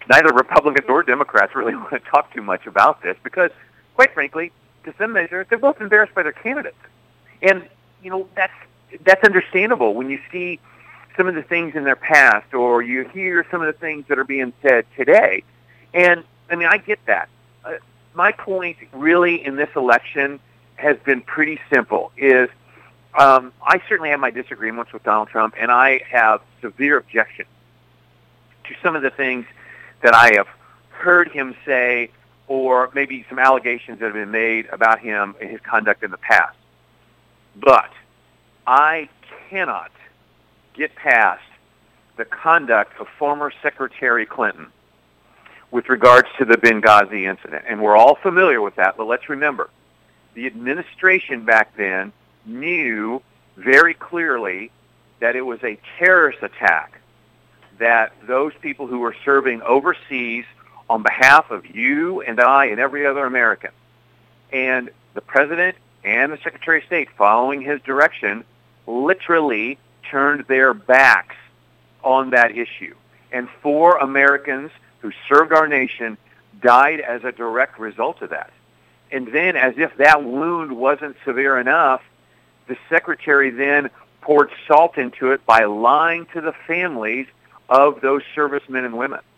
neither Republicans or Democrats really want to talk too much about this because, quite frankly, to some measure, they're both embarrassed by their candidates. And, that's understandable when you see some of the things in their past or you hear some of the things that are being said today. And, I get that. My point really in this election has been pretty simple, is I certainly have my disagreements with Donald Trump, and I have severe objection to some of the things that I have heard him say or maybe some allegations that have been made about him and his conduct in the past. But I cannot get past the conduct of former Secretary Clinton with regards to the Benghazi incident. And we're all familiar with that, but let's remember, the administration back then knew very clearly that it was a terrorist attack, that those people who were serving overseas on behalf of you and I and every other American. And the President and the Secretary of State, following his direction, literally turned their backs on that issue. And 4 Americans who served our nation died as a direct result of that. And then, as if that wound wasn't severe enough, the Secretary then poured salt into it by lying to the families of those servicemen and women.